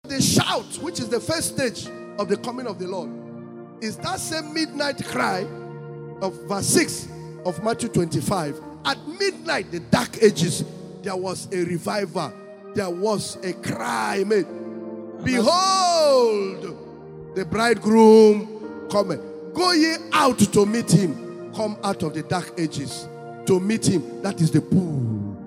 The shout, which is the first stage of the coming of the Lord, is that same midnight cry of verse 6 of Matthew 25. At midnight, the dark ages, there was a revival. There was a cry made. Behold, the bridegroom cometh. Go ye out to meet him. Come out of the dark ages to meet him. That is the pool.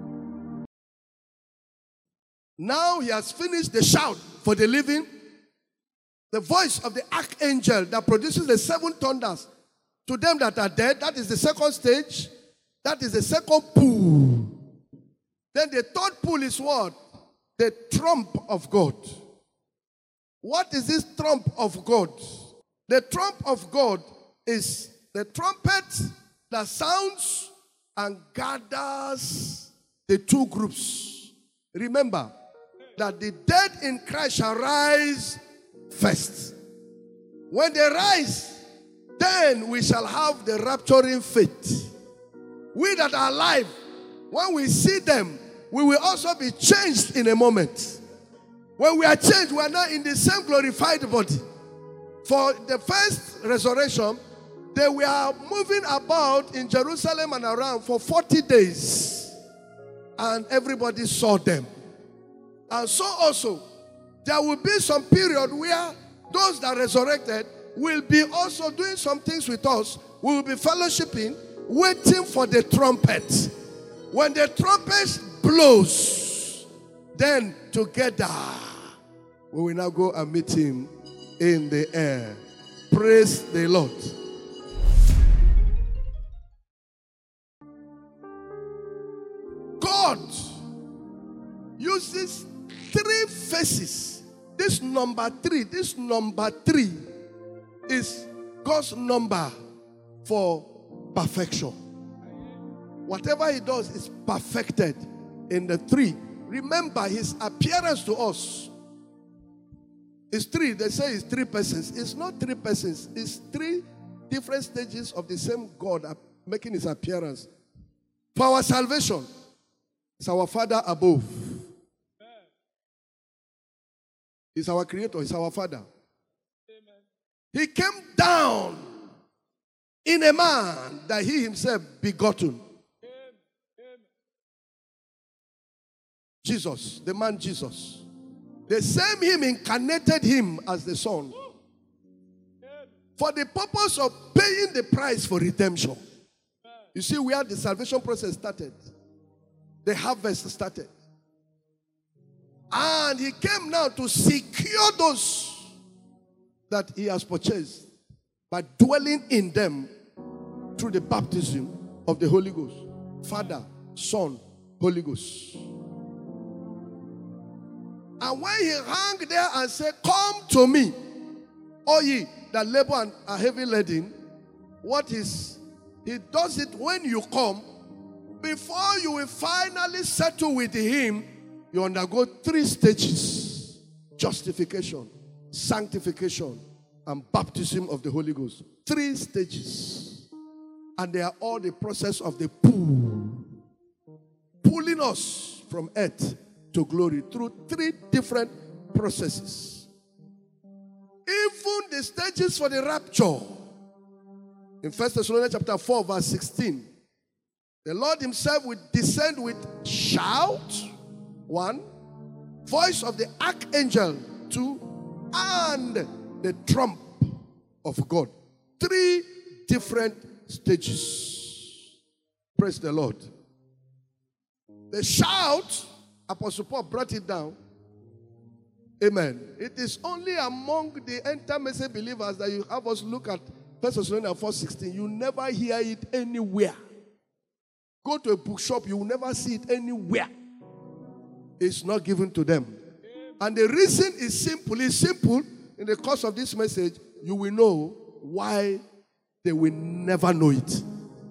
Now he has finished the shout for the living. The voice of the archangel that produces the 7 thunders to them that are dead. That is the second stage. That is the second pool. Then the third pool is what? The trump of God. What is this trump of God? The trump of God is the trumpet that sounds and gathers the two groups. Remember that the dead in Christ shall rise first. When they rise, then we shall have the rapturing faith. We that are alive, when we see them, we will also be changed in a moment. When we are changed, we are now in the same glorified body. For the first resurrection, they were moving about in Jerusalem and around for 40 days. And everybody saw them. And so also, there will be some period where those that resurrected will be also doing some things with us. We will be fellowshipping, waiting for the trumpet. When the trumpet blows, then together we will now go and meet him in the air. Praise the Lord. God uses 3 faces. This number 3 is God's number for perfection. Whatever he does is perfected in the 3. Remember his appearance to us is 3. They say it's 3 persons. It's not 3 persons. It's 3 different stages of the same God making his appearance. For our salvation, it's our Father above. He's our creator. He's our Father. Amen. He came down in a man that he himself begotten. Amen. Jesus, the man Jesus. The same him incarnated him as the Son. For the purpose of paying the price for redemption. You see where the salvation process started. The harvest started. And he came now to secure those that he has purchased by dwelling in them through the baptism of the Holy Ghost. Father, Son, Holy Ghost. And when he hung there and said, "Come to me, all ye that labor and are heavy laden," what is? He does it when you come. Before you will finally settle with him, you undergo 3 stages: justification, sanctification, and baptism of the Holy Ghost. 3 stages. And they are all the process of the pull. Pulling us from earth to glory through 3 different processes. Even the stages for the rapture. In 1 Thessalonians chapter 4 verse 16. The Lord himself will descend with shout, 1, voice of the archangel, 2, and the trump of God. 3 different stages. Praise the Lord. The shout, Apostle Paul brought it down. Amen. It is only among the end-time believers that you have us look at 1 Thessalonians 4:16. You never hear it anywhere. Go to a bookshop, you will never see it anywhere. It's not given to them. And the reason is simple. It's simple. In the course of this message, you will know why they will never know it.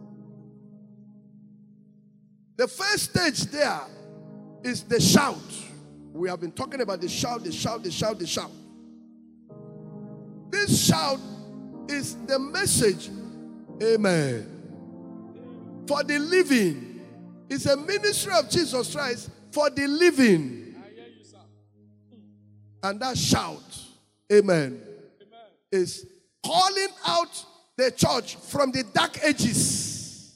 The first stage there is the shout. We have been talking about the shout, the shout, the shout, the shout. This shout is the message. Amen. For the living. It's a ministry of Jesus Christ for the living. And that shout, amen, is calling out the church from the dark ages.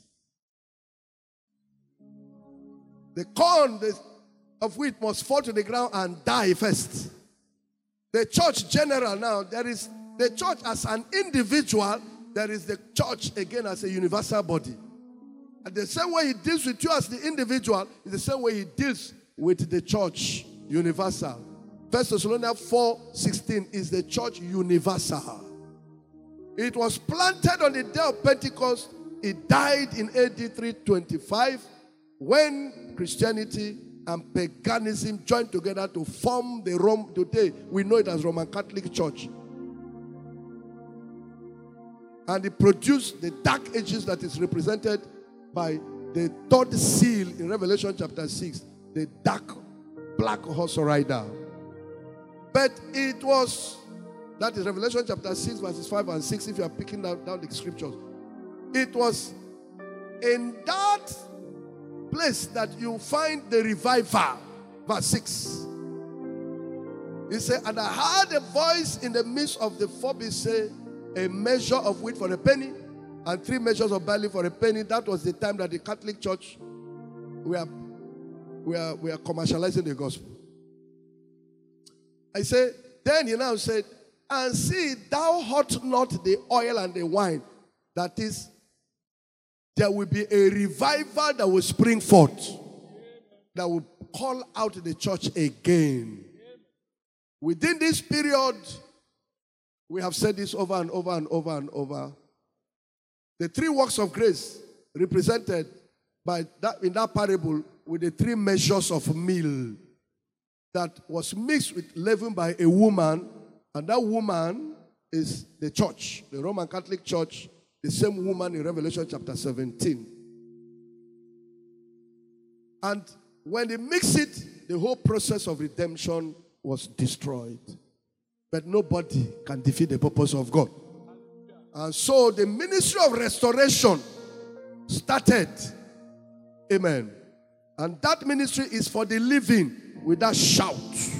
The corn of wheat must fall to the ground and die first. The church general now, there is the church as an individual, there is the church again as a universal body. And the same way he deals with you as the individual is the same way he deals with the church universal. 1 Thessalonians 4:16 is the church universal. It was planted on the day of Pentecost. It died in AD 325 when Christianity and paganism joined together to form the Rome. Today we know it as Roman Catholic Church. And it produced the dark ages that is represented by the third seal in Revelation chapter 6, the dark black horse rider. But it was, that is Revelation chapter 6 verses 5 and 6 if you are picking down the scriptures. It was in that place that you find the revival. Verse 6. He said, and I heard a voice in the midst of the four beasts say, a measure of wheat for a penny and 3 measures of barley for a penny. That was the time that the Catholic Church we are commercializing the gospel. I say, then he now said, and see, thou hurt not the oil and the wine. That is, there will be a revival that will spring forth, that will call out the church again. Within this period, we have said this over and over and over and over. The 3 works of grace represented by that in that parable with the 3 measures of meal that was mixed with leaven by a woman, and that woman is the church, the Roman Catholic Church, the same woman in Revelation chapter 17. And when they mix it, the whole process of redemption was destroyed. But nobody can defeat the purpose of God. And so the ministry of restoration started. Amen. And that ministry is for the living with that shout.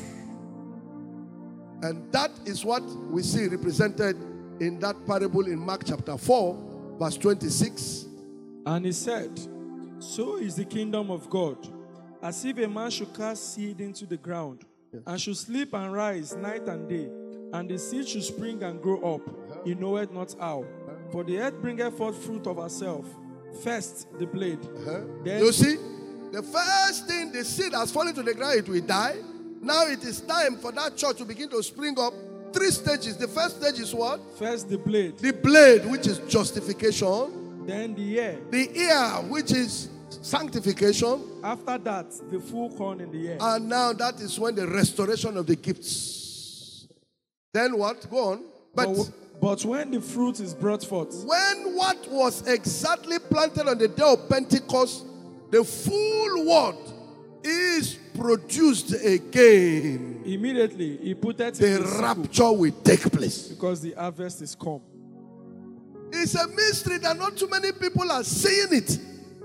And that is what we see represented in that parable in Mark chapter 4, verse 26. And he said, so is the kingdom of God, as if a man should cast seed into the ground, and should sleep and rise night and day, and the seed should spring and grow up. He knoweth not how. For the earth bringeth forth fruit of herself. First the blade. Then you see, the first thing, the seed has fallen to the ground, it will die. Now it is time for that church to begin to spring up. 3 stages. The first stage is what? First the blade. The blade, which is justification. Then the ear. The ear, which is sanctification. After that, the full corn in the ear. And now that is when the restoration of the gifts. Then what? Go on. But when the fruit is brought forth. When what was exactly planted on the day of Pentecost, the full word is produced again. Immediately, he put it in the rapture will take place. Because the harvest is come. It's a mystery that not too many people are seeing it.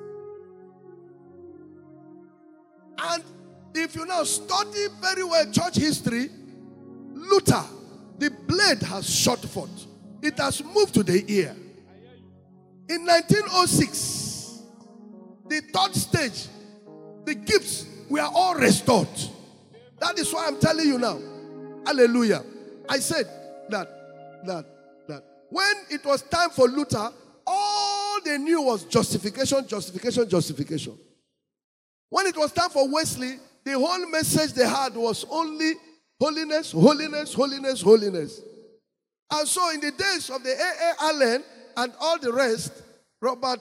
And if you now study very well church history, Luther, the blade has shot forth. It has moved to the ear. In 1906, the 3rd stage, the gifts were all restored. That is why I'm telling you now. Hallelujah. I said that when it was time for Luther, all they knew was justification, justification, justification. When it was time for Wesley, the whole message they had was only holiness, holiness, holiness, holiness. And so in the days of the A.A. Allen and all the rest, Robert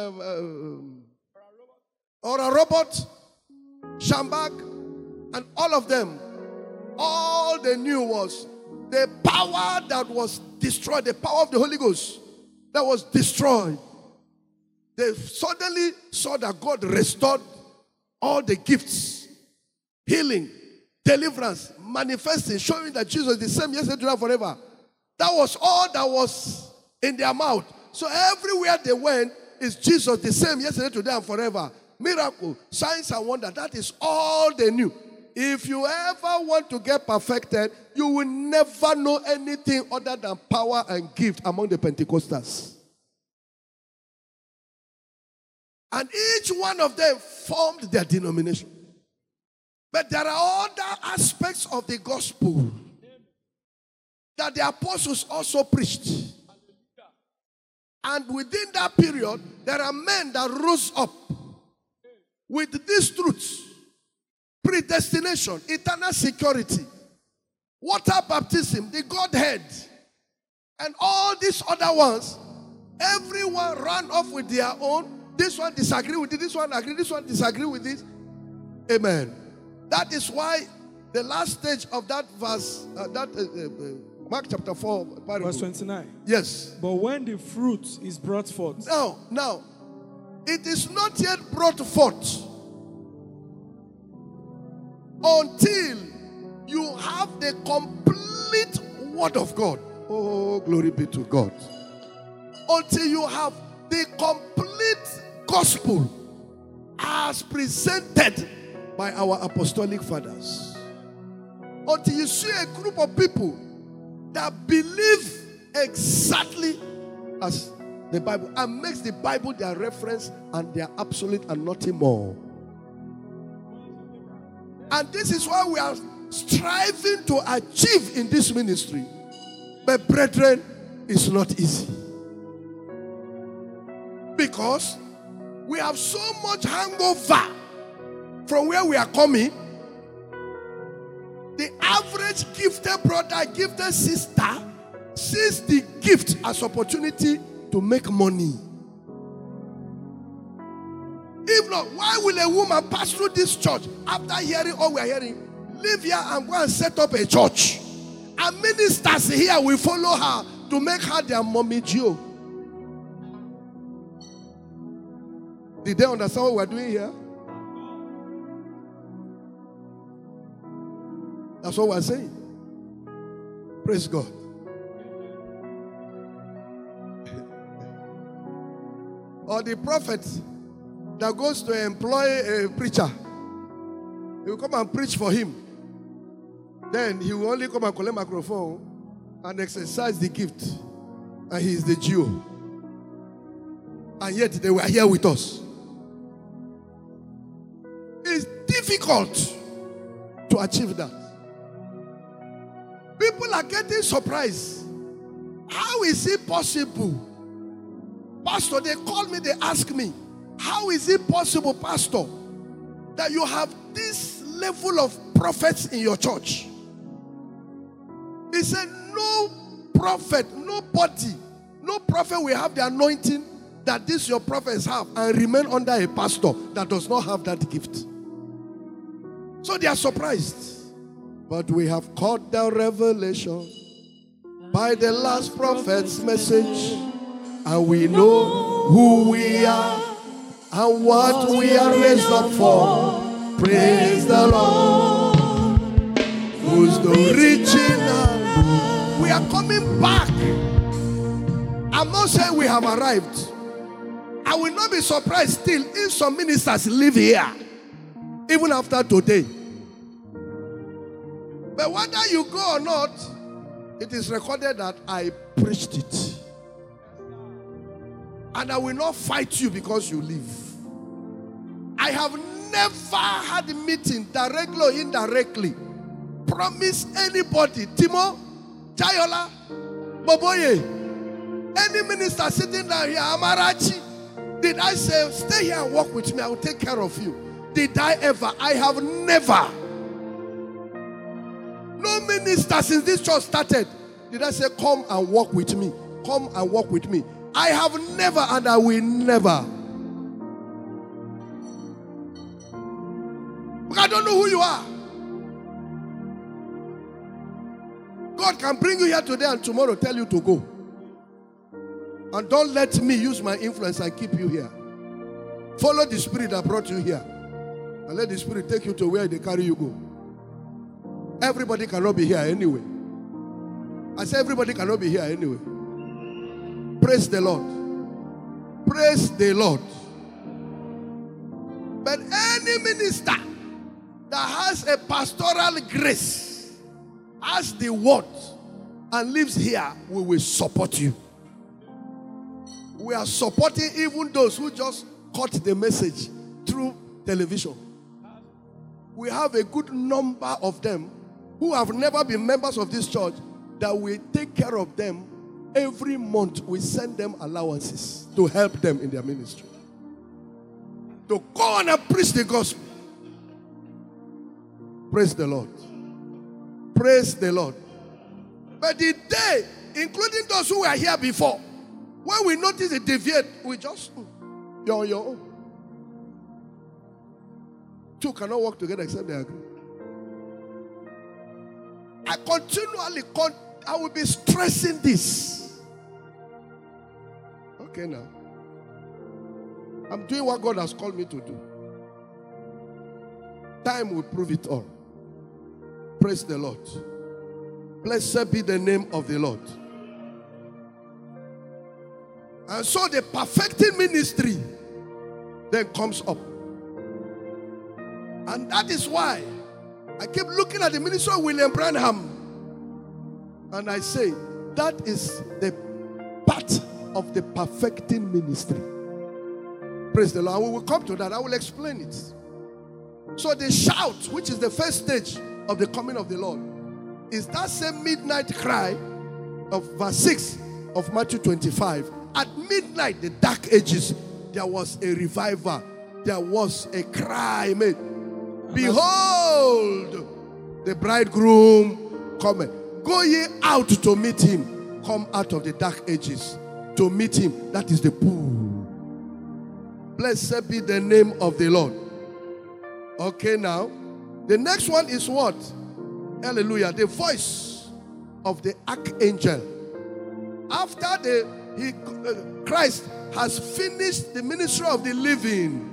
Schambach, and all of them, all they knew was the power that was destroyed, the power of the Holy Ghost that was destroyed. They suddenly saw that God restored all the gifts, healing, deliverance, manifesting, showing that Jesus is the same yesterday, today, and forever. That was all that was in their mouth. So everywhere they went, is Jesus the same yesterday, today, and forever. Miracle, signs and wonder. That is all they knew. If you ever want to get perfected, you will never know anything other than power and gift among the Pentecostals. And each one of them formed their denomination. But there are other aspects of the gospel that the apostles also preached. And within that period, there are men that rose up with these truths: predestination, eternal security, water baptism, the Godhead, and all these other ones. Everyone ran off with their own. This one disagree with it, this one agree, this one disagree with this. Amen. That is why the last stage of that verse, Mark chapter 4, parable. Verse 29. Yes. But when the fruit is brought forth. Now, it is not yet brought forth until you have the complete word of God. Oh, glory be to God. Until you have the complete gospel as presented by our apostolic fathers. Until you see a group of people that believe exactly as the Bible and makes the Bible their reference and their absolute and nothing more. And this is why we are striving to achieve in this ministry. But brethren, it's not easy. Because we have so much hangover from where we are coming. The average gifted brother, gifted sister sees the gift as opportunity to make money. If not, why will a woman pass through this church after hearing all we are hearing, leave here and go and set up a church? And ministers here will follow her to make her their mommy Gio. Did they understand what we are doing here? That's what we are saying. Praise God. Or the prophet that goes to employ a preacher, he will come and preach for him. Then he will only come and collect microphone and exercise the gift. And he is the Jew. And yet they were here with us. It's difficult to achieve that. People are getting surprised. How is it possible? Pastor, they call me, they ask me, how is it possible, Pastor, that you have this level of prophets in your church? He said, no prophet, nobody, no prophet will have the anointing that these your prophets have and remain under a pastor that does not have that gift. So they are surprised. But we have caught the revelation by the last prophet's message, and we know who we are and what we are raised up for. Praise the Lord, who's the original. We are coming back. I'm not saying we have arrived. I will not be surprised still if some ministers live here, even after today. But whether you go or not, it is recorded that I preached it. And I will not fight you because you live. I have never had a meeting, directly or indirectly, promise anybody, Timo, Chayola, Boboye, any minister sitting down here, Amarachi, did I say, stay here and walk with me, I will take care of you? Did I ever? I have never. No minister since this church started did I say, come and walk with me. Come and walk with me. I have never and I will never. Because I don't know who you are. God can bring you here today and tomorrow tell you to go. And don't let me use my influence and keep you here. Follow the spirit that brought you here. And let the spirit take you to where they carry you go. Everybody cannot be here anyway. I say everybody cannot be here anyway. Praise the Lord. Praise the Lord. But any minister that has a pastoral grace, has the word, and lives here, we will support you. We are supporting even those who just caught the message through television. We have a good number of them who have never been members of this church that we take care of them. Every month we send them allowances to help them in their ministry, to go on and preach the gospel. Praise the Lord. Praise the Lord. But the day, including those who were here before, when we notice a deviate, we just, you're on your own. Two cannot work together except they agree. I will be stressing this. Okay, now. I'm doing what God has called me to do. Time will prove it all. Praise the Lord. Blessed be the name of the Lord. And so the perfecting ministry then comes up. And that is why I keep looking at the ministry of William Branham. And I say, that is the part of the perfecting ministry. Praise the Lord. We will come to that. I will explain it. So the shout, which is the first stage of the coming of the Lord, is that same midnight cry of verse 6 of Matthew 25. At midnight, the dark ages, there was a revival. There was a cry made. Behold, the bridegroom cometh. Go ye out to meet him. Come out of the dark ages to meet him. That is the pool. Blessed be the name of the Lord. Okay, now, the next one is what? Hallelujah. The voice of the archangel. After Christ has finished the ministry of the living,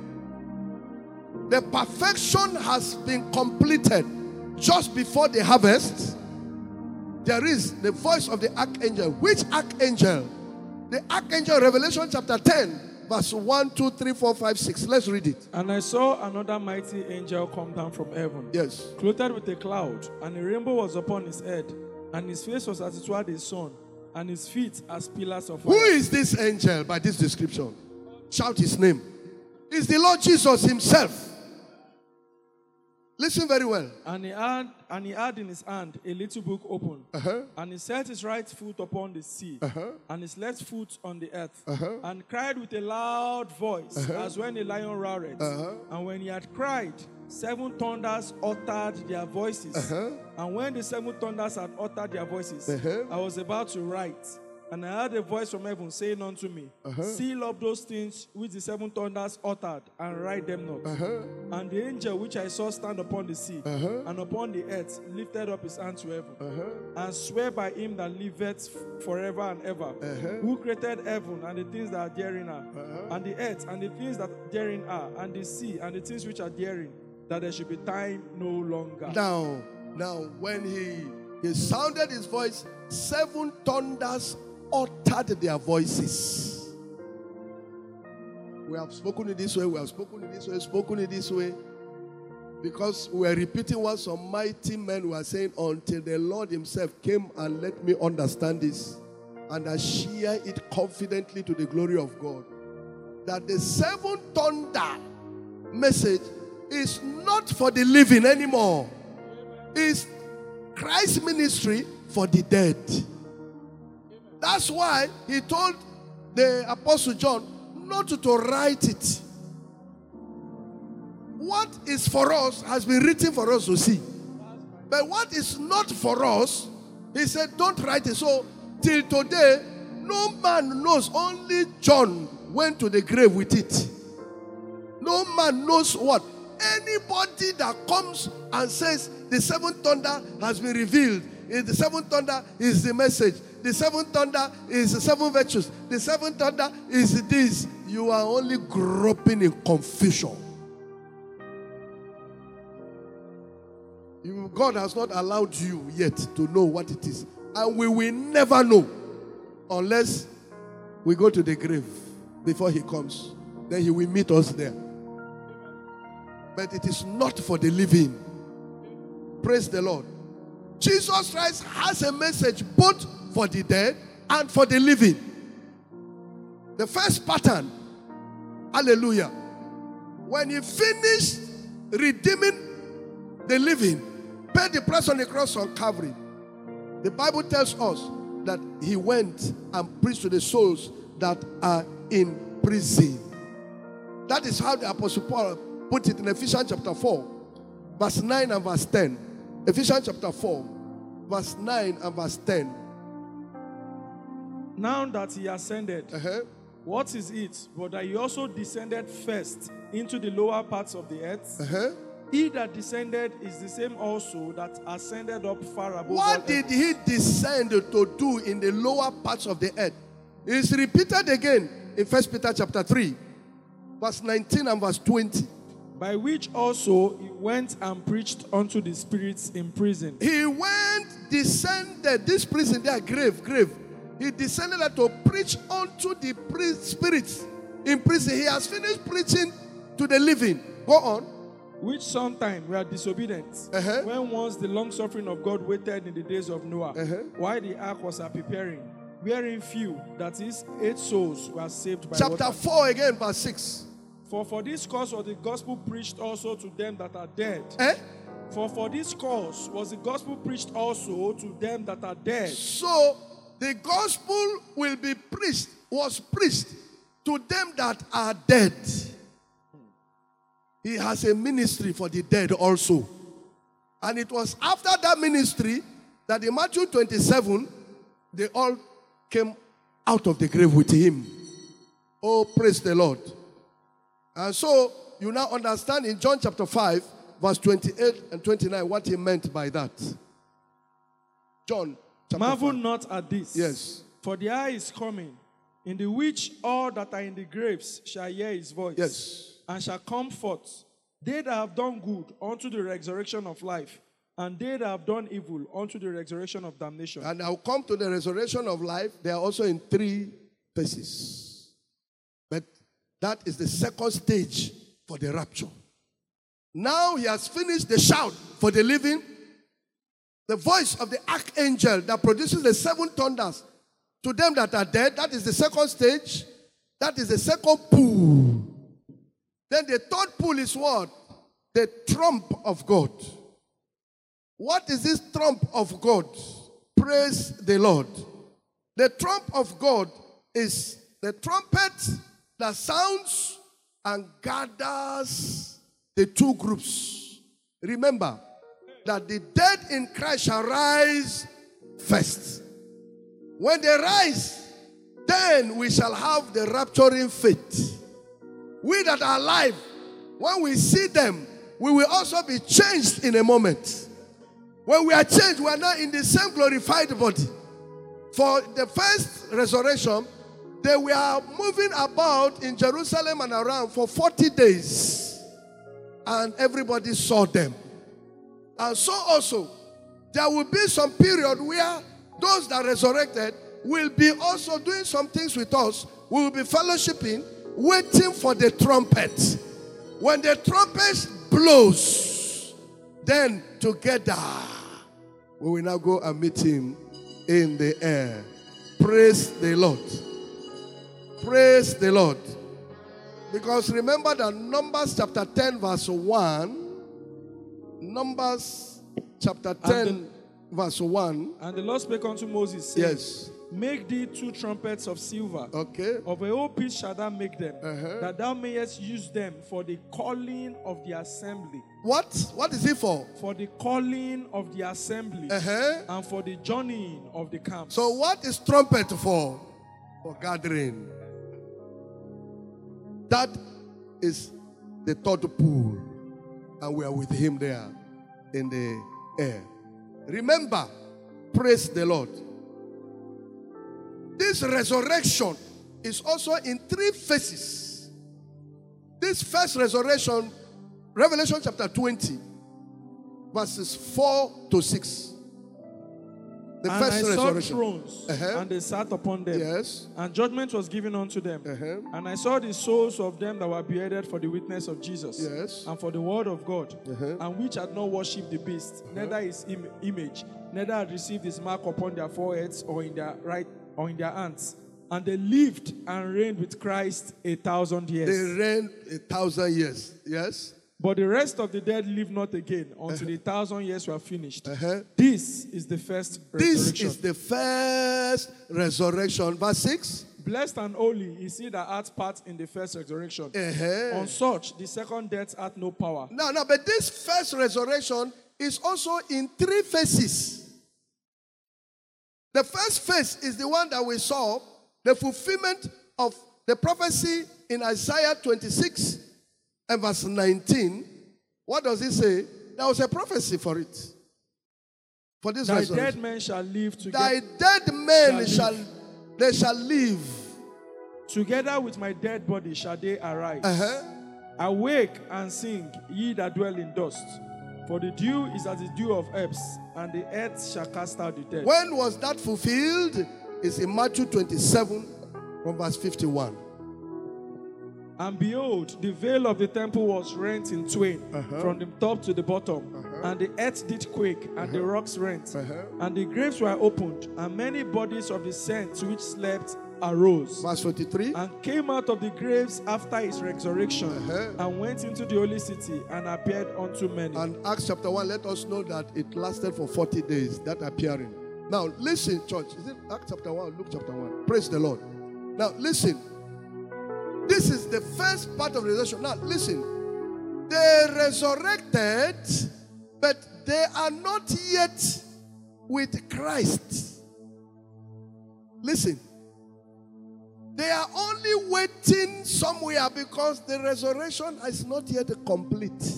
the perfection has been completed just before the harvest. There is the voice of the archangel. Which archangel? The archangel, Revelation chapter 10, verse 1, 2, 3, 4, 5, 6. Let's read it. And I saw another mighty angel come down from heaven. Yes. Clothed with a cloud, and a rainbow was upon his head, and his face was as it were the sun, and his feet as pillars of fire. Who is this angel by this description? Shout his name. It's the Lord Jesus himself. Listen very well. And he had in his hand a little book open. And he set his right foot upon the sea, and his left foot on the earth, and cried with a loud voice, as when a lion roared. And when he had cried, 7 thunders uttered their voices. And when the 7 thunders had uttered their voices, I was about to write. And I heard a voice from heaven saying unto me, seal up those things which the 7 thunders uttered, and write them not. And the angel which I saw stand upon the sea and upon the earth lifted up his hand to heaven, and swear by him that liveth forever and ever, who created heaven and the things that are therein are, and the earth and the things that therein are, and the sea and the things which are therein, that there should be time no longer. Now, when he sounded his voice, 7 thunders uttered their voices. We have spoken in this way, we have spoken in this way, spoken in this way, because we are repeating what some mighty men were saying until the Lord himself came and let me understand this, and I share it confidently to the glory of God, that the 7 thunder message is not for the living anymore. It's Christ's ministry for the dead. That's why he told the Apostle John not to write it. What is for us has been written for us to see. But what is not for us, he said, don't write it. So, till today, no man knows. Only John went to the grave with it. No man knows what. Anybody that comes and says the 7th thunder has been revealed, the 7th thunder is the message, the 7th thunder is the 7 virtues, the 7th thunder is this, you are only groping in confusion. God has not allowed you yet to know what it is. And we will never know unless we go to the grave before he comes. Then he will meet us there. But it is not for the living. Praise the Lord. Jesus Christ has a message both for the dead and for the living. The first pattern, hallelujah, when he finished redeeming the living, paid the price on the cross on Calvary, the Bible tells us that he went and preached to the souls that are in prison. That is how the Apostle Paul put it in Ephesians chapter 4, verse 9 and verse 10. Ephesians chapter 4, verse 9 and verse 10. Now that he ascended, what is it but that he also descended first into the lower parts of the earth? He that descended is the same also that ascended up far above. What did he descend to do in the lower parts of the earth? It's repeated again in 1 Peter chapter 3, verse 19 and verse 20. By which also he went and preached unto the spirits in prison. He went, descended, this prison there, grave. He descended to preach unto the spirits in prison. He has finished preaching to the living. Go on. Which sometime were disobedient, when once the long suffering of God waited in the days of Noah, while the ark was preparing, wherein few, that is, 8 souls, were saved by Chapter water. 4 again, verse 6. For this cause was the gospel preached also to them that are dead. For this cause was the gospel preached also to them that are dead. So the gospel will be preached, was preached to them that are dead. He has a ministry for the dead also. And it was after that ministry that in Matthew 27, they all came out of the grave with him. Oh, praise the Lord. And so, you now understand in John chapter 5, verse 28 and 29, what he meant by that. John chapter Marvel 5. not at this. Yes. For the hour is coming, in the which all that are in the graves shall hear his voice. Yes. And shall come forth, they that have done good unto the resurrection of life, and they that have done evil unto the resurrection of damnation. And I'll come to the resurrection of life. They are also in 3 phases. But that is the second stage for the rapture. Now he has finished the shout for the living. The voice of the archangel that produces the 7 thunders to them that are dead. That is the second stage. That is the second pull. Then the third pull is what? The trump of God. What is this trump of God? Praise the Lord. The trump of God is the trumpet that sounds and gathers the 2 groups. Remember that the dead in Christ shall rise first. When they rise, then we shall have the rapturing faith. We that are alive, when we see them, we will also be changed in a moment. When we are changed, we are now in the same glorified body. For the first resurrection, they were moving about in Jerusalem and around for 40 days. And everybody saw them. And so also, there will be some period where those that resurrected will be also doing some things with us. We will be fellowshipping, waiting for the trumpet. When the trumpet blows, then together we will now go and meet him in the air. Praise the Lord. Praise the Lord. Because remember that Numbers chapter 10 verse 1, Numbers chapter 10 verse 1. And the Lord spake unto Moses, saying, Yes. Make thee 2 trumpets of silver. Okay. Of a whole piece shalt thou make them, that thou mayest use them for the calling of the assembly. What? What is it for? For the calling of the assembly, and for the journeying of the camps. So what is trumpet for? For gathering. That is the third pool. And we are with him there in the air. Remember, praise the Lord. This resurrection is also in 3 phases. This first resurrection, Revelation chapter 20, verses 4 to 6. The And first I saw resurrection. thrones, and they sat upon them. Yes. And judgment was given unto them. And I saw the souls of them that were beheaded for the witness of Jesus, Yes. and for the word of God, and which had not worshipped the beast, neither his image, neither had received his mark upon their foreheads or in their hands. And they lived and reigned with Christ 1,000 years. They reigned 1,000 years. Yes. But the rest of the dead live not again until the 1,000 years were finished. This is the first resurrection. This is the first resurrection. Verse 6. Blessed and holy is he that hath part in the first resurrection. On such, the second death hath no power. No, but this first resurrection is also in 3 phases. The first phase is the one that we saw, the fulfillment of the prophecy in Isaiah 26 and verse 19. What does it say? There was a prophecy for it. For this Thy dead men shall live together. Thy dead men shall live. Together with my dead body shall they arise. Awake and sing, ye that dwell in dust. For the dew is as the dew of herbs, and the earth shall cast out the dead. When was that fulfilled? It's in Matthew 27 from verse 51. And behold, the veil of the temple was rent in twain, from the top to the bottom. And the earth did quake, and the rocks rent. And the graves were opened, and many bodies of the saints which slept arose. Verse 43. And came out of the graves after his resurrection, and went into the holy city, and appeared unto many. And Acts chapter 1 let us know that it lasted for 40 days, that appearing. Now listen, church. Is it Acts chapter 1 or Luke chapter 1? Praise the Lord. Now listen. This is the first part of the resurrection. Now listen. They resurrected, but they are not yet with Christ. Listen. They are only waiting somewhere because the resurrection is not yet complete.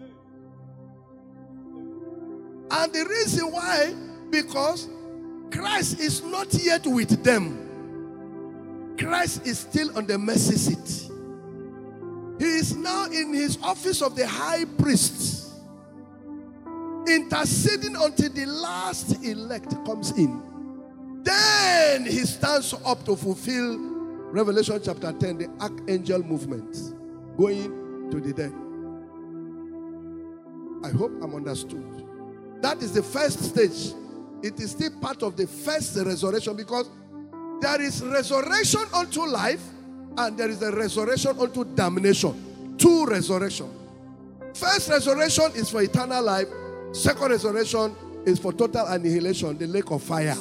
And the reason why, because Christ is not yet with them. Christ is still on the mercy seat. He is now in his office of the high priest, interceding until the last elect comes in. Then he stands up to fulfill Revelation chapter 10, the archangel movement, going to the dead. I hope I'm understood. That is the first stage. It is still part of the first resurrection, because there is resurrection unto life and there is a resurrection unto damnation. 2 resurrections. First resurrection is for eternal life. Second resurrection is for total annihilation, the lake of fire.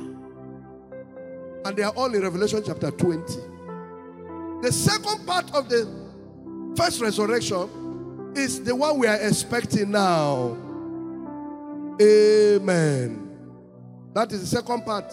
And they are all in Revelation chapter 20. The second part of the first resurrection is the one we are expecting now. Amen. That is the second part.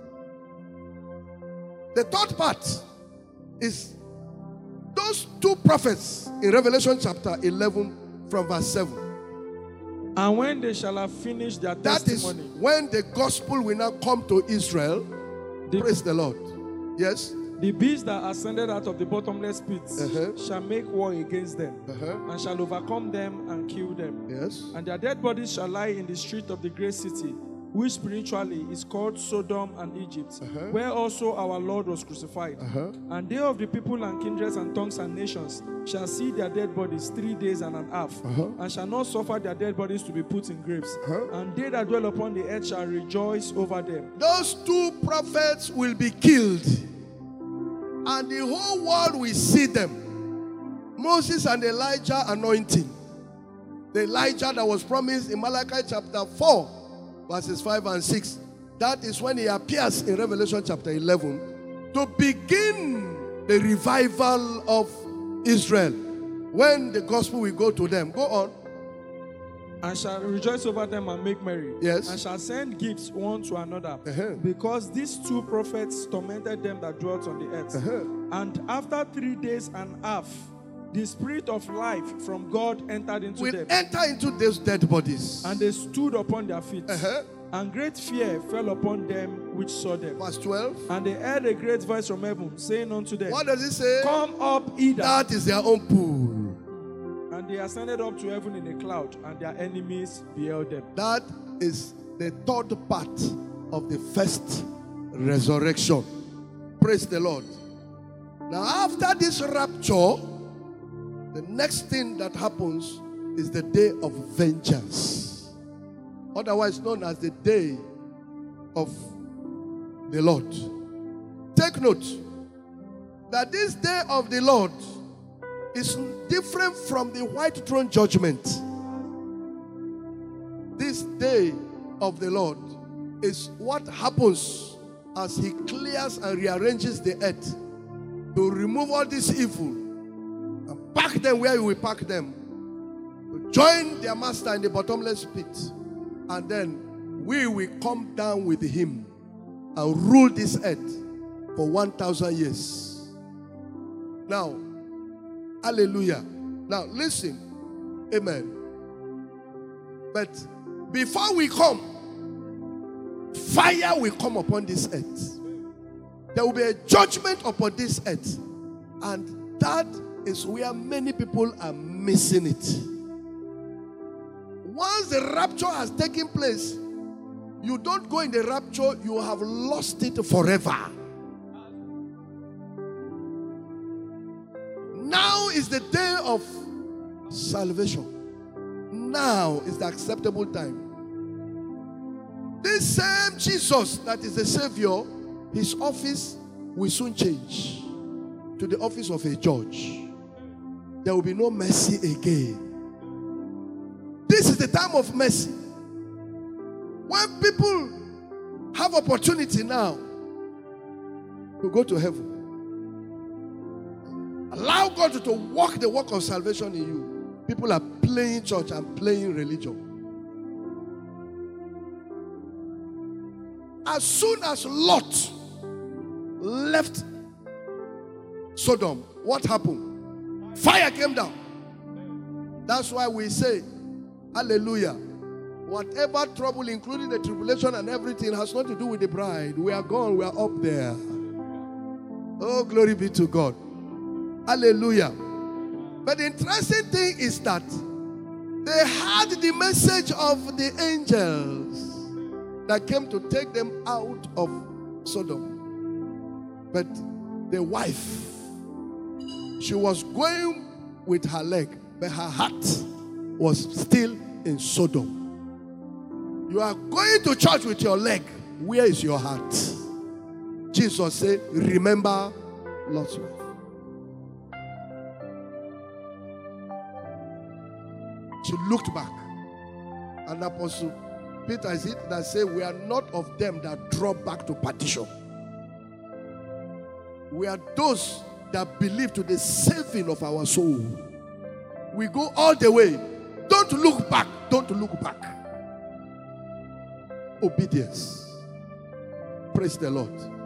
The third part is those 2 prophets in Revelation chapter 11 from verse 7. And when they shall have finished their testimony. That is when the gospel will now come to Israel. Praise the Lord. Yes. The beast that ascended out of the bottomless pits shall make war against them, and shall overcome them and kill them. Yes. And their dead bodies shall lie in the street of the great city, which spiritually is called Sodom and Egypt, where also our Lord was crucified. And they of the people and kindreds and tongues and nations shall see their dead bodies 3 days and an half, and shall not suffer their dead bodies to be put in graves. And they that dwell upon the earth shall rejoice over them. Those 2 prophets will be killed, and the whole world will see them. Moses and Elijah anointing. The Elijah that was promised in Malachi chapter 4. Verses 5 and 6. That is when he appears in Revelation chapter 11 to begin the revival of Israel. When the gospel will go to them. Go on. And shall rejoice over them and make merry. Yes. And shall send gifts one to another. Because these 2 prophets tormented them that dwelt on the earth. And after 3 days and a half, the spirit of life from God entered into them. Enter into those dead bodies. And they stood upon their feet. And great fear fell upon them which saw them. Verse 12. And they heard a great voice from heaven, saying unto them, what does it say? Come up hither. That is their own pool. And they ascended up to heaven in a cloud, and their enemies beheld them. That is the third part of the first resurrection. Praise the Lord. Now, after this rapture, the next thing that happens is the day of vengeance, otherwise known as the day of the Lord. Take note that this day of the Lord is different from the white throne judgment. This day of the Lord is what happens as he clears and rearranges the earth to remove all this evil and pack them where he will pack them, to join their master in the bottomless pit, and then we will come down with him and rule this earth for 1,000 years. Now, hallelujah. Now, listen. Amen. But before we come, fire will come upon this earth. There will be a judgment upon this earth. And that is where many people are missing it. Once the rapture has taken place, you don't go in the rapture, you have lost it forever. Now is the day of salvation. Now is the acceptable time. This same Jesus that is the Savior, his office will soon change to the office of a judge. There will be no mercy again. This is the time of mercy. When people have opportunity now to go to heaven, allow God to work the work of salvation in you. People are playing church and playing religion. As soon as Lot left Sodom, what happened? Fire came down. That's why we say, hallelujah. Whatever trouble, including the tribulation and everything, has nothing to do with the bride. We are gone. We are up there. Oh, glory be to God. Hallelujah. But the interesting thing is that they had the message of the angels that came to take them out of Sodom. But the wife, she was going with her leg, but her heart was still in Sodom. You are going to church with your leg. Where is your heart? Jesus said, remember Lot's wife. She looked back. And Apostle Peter is it that said, we are not of them that draw back to perdition. We are those that believe to the saving of our soul. We go all the way. Don't look back. Don't look back. Obedience. Praise the Lord.